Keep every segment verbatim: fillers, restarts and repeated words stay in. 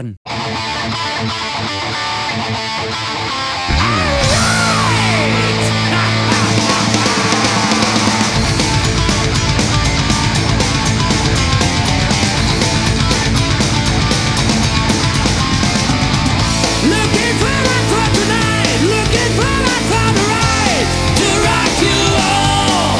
Looking for life for tonight, looking for life for the right to rock you all.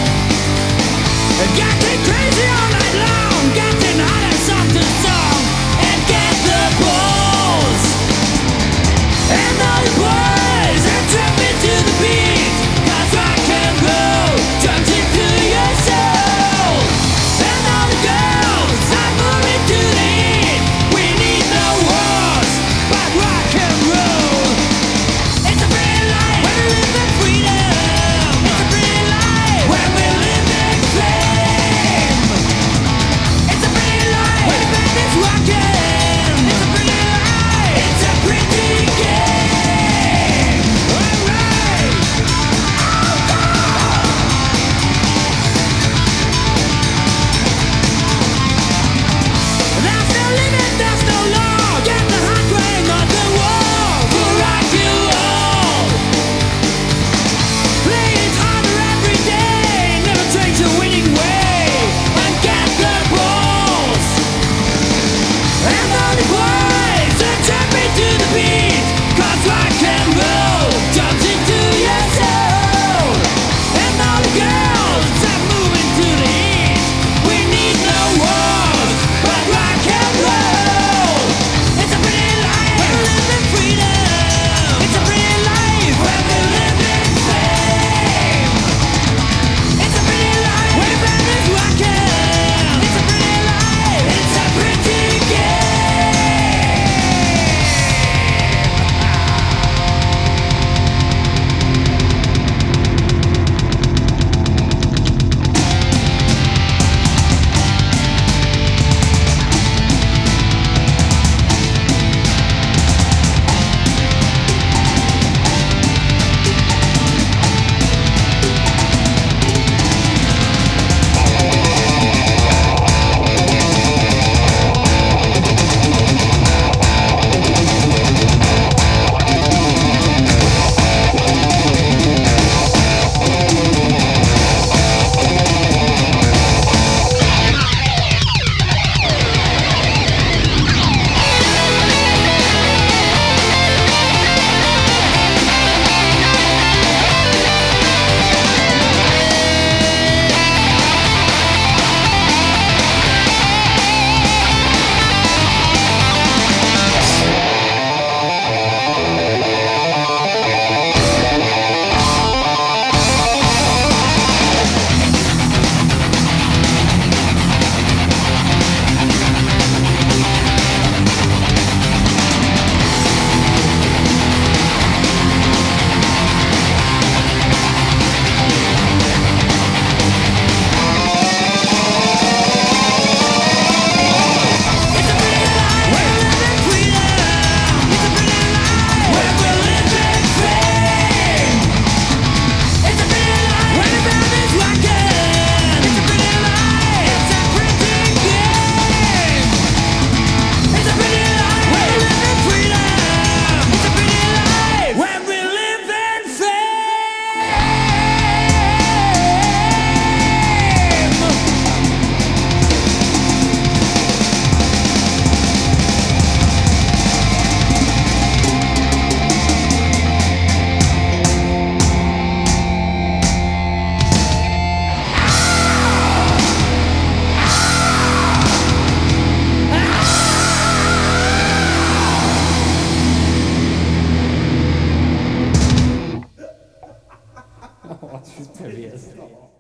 Getting crazy all night long, getting hot and soft to song, and get the balls. And all the boys are jumping to the beat, 'cause rock and roll jumps into your soul. And all the girls are moving to the heat. We need no wars, but rock and roll. It's a pretty life when we live in freedom. It's a pretty life when we live in fame. It's a pretty life when the band is rocking. It's a pretty life. It's a pretty game. Alright. There's no limit, there's no law. Get the hot ring on the wall. We'll rock you all. Play it harder every day. Never change the winning way. And get the balls. And all the boys are jumping to the beat, 'cause rock and roll jumps into your soul. And all the girls are moving to the heat. We need no wars, but rock and roll. It's a pretty life when we live in freedom. It's a pretty life when we live in fame. It's a pretty life when the band is rocking. It's a pretty life. It's a pretty game. It's a pretty life when we live in freedom. It's a pretty life when we live in fame. It's a pretty life when the band is rocking. It's a pretty life. It's a pretty game. It's a pretty life when we live in freedom. It's a pretty life when we live in fame. Oh, je suis pas bien.